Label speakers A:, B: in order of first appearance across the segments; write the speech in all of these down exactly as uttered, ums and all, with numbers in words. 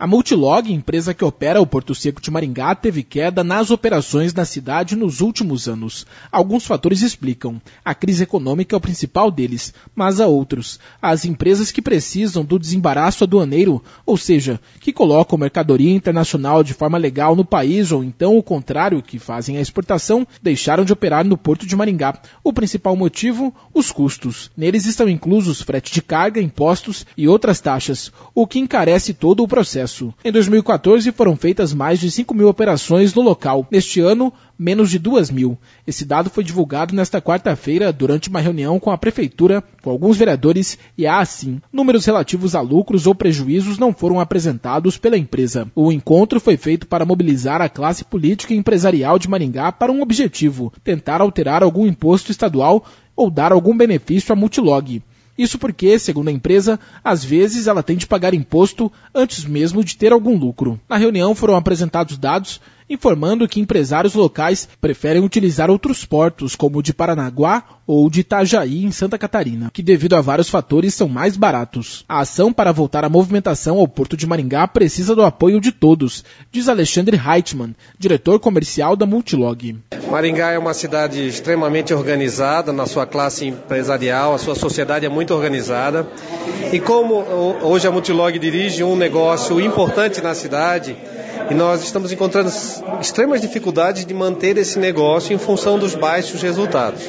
A: A Multilog, empresa que opera o Porto Seco de Maringá, teve queda nas operações na cidade nos últimos anos. Alguns fatores explicam. A crise econômica é o principal deles, mas há outros. As empresas que precisam do desembaraço aduaneiro, ou seja, que colocam mercadoria internacional de forma legal no país ou então o contrário, que fazem a exportação, deixaram de operar no Porto de Maringá. O principal motivo? Os custos. Neles estão inclusos frete de carga, impostos e outras taxas, o que encarece todo o processo. Em dois mil e quatorze foram feitas mais de cinco mil operações no local. Neste ano, menos de duas mil. Esse dado foi divulgado nesta quarta-feira durante uma reunião com a Prefeitura, com alguns vereadores e a ASIM. Números relativos a lucros ou prejuízos não foram apresentados pela empresa. O encontro foi feito para mobilizar a classe política e empresarial de Maringá para um objetivo: tentar alterar algum imposto estadual ou dar algum benefício à Multilog. Isso porque, segundo a empresa, às vezes ela tem de pagar imposto antes mesmo de ter algum lucro. Na reunião foram apresentados dados informando que empresários locais preferem utilizar outros portos, como o de Paranaguá ou de Itajaí, em Santa Catarina, que devido a vários fatores são mais baratos. A ação para voltar a movimentação ao Porto de Maringá precisa do apoio de todos, diz Alexandre Heitmann, diretor comercial da Multilog.
B: Maringá é uma cidade extremamente organizada na sua classe empresarial, a sua sociedade é muito organizada. E como hoje a Multilog dirige um negócio importante na cidade, e nós estamos encontrando extremas dificuldades de manter esse negócio em função dos baixos resultados.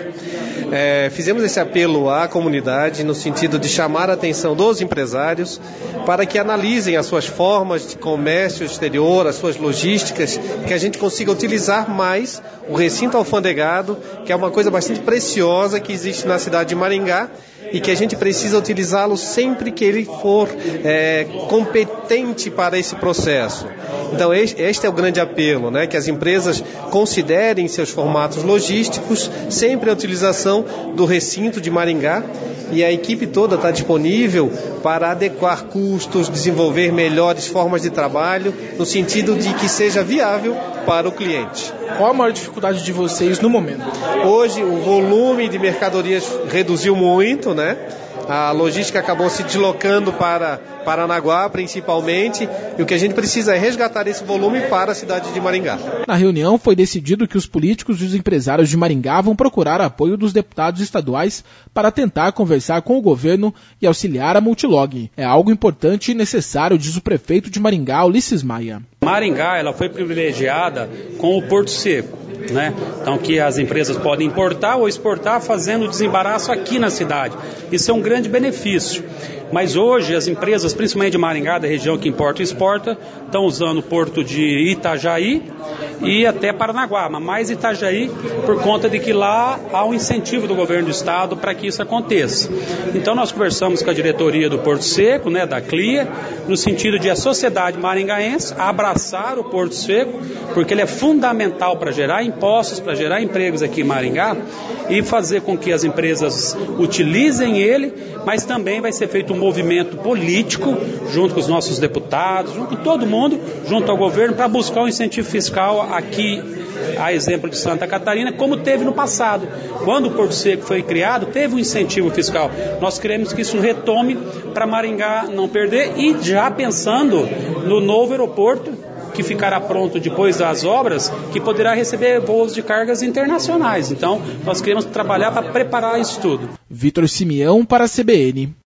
B: É, fizemos esse apelo à comunidade no sentido de chamar a atenção dos empresários para que analisem as suas formas de comércio exterior, as suas logísticas, que a gente consiga utilizar mais o recinto alfandegado, que é uma coisa bastante preciosa que existe na cidade de Maringá e que a gente precisa utilizá-lo sempre que ele for é, competente para esse processo. Então este é o grande apelo, né? Que as empresas considerem seus formatos logísticos sempre a utilização do recinto de Maringá, e a equipe toda está disponível para adequar custos, desenvolver melhores formas de trabalho, no sentido de que seja viável para o cliente.
A: Qual a maior dificuldade de vocês no momento?
B: Hoje o volume de mercadorias reduziu muito, né? A logística acabou se deslocando para Paranaguá, principalmente, e o que a gente precisa é resgatar esse volume para a cidade de Maringá.
A: Na reunião foi decidido que os políticos e os empresários de Maringá vão procurar apoio dos deputados estaduais para tentar conversar com o governo e auxiliar a Multilog. É algo importante e necessário, diz o prefeito de Maringá, Ulisses Maia.
C: Maringá ela foi privilegiada com o Porto Seco. Né? Então que as empresas podem importar ou exportar fazendo o desembaraço aqui na cidade. Isso é um grande benefício. Mas hoje as empresas, principalmente de Maringá, da região que importa e exporta, estão usando o porto de Itajaí e até Paranaguá, mas mais Itajaí por conta de que lá há um incentivo do governo do estado para que isso aconteça. Então nós conversamos com a diretoria do Porto Seco, né, da CLIA, no sentido de a sociedade maringaense abraçar o Porto Seco, porque ele é fundamental para gerar impostos, para gerar empregos aqui em Maringá e fazer com que as empresas utilizem ele, mas também vai ser feito um movimento político, junto com os nossos deputados, junto com todo mundo, junto ao governo, para buscar um incentivo fiscal aqui, a exemplo de Santa Catarina, como teve no passado. Quando o Porto Seco foi criado, teve um incentivo fiscal. Nós queremos que isso retome para Maringá não perder e já pensando no novo aeroporto, que ficará pronto depois das obras, que poderá receber voos de cargas internacionais. Então, nós queremos trabalhar para preparar isso tudo.
A: Vitor Simeão para a C B N.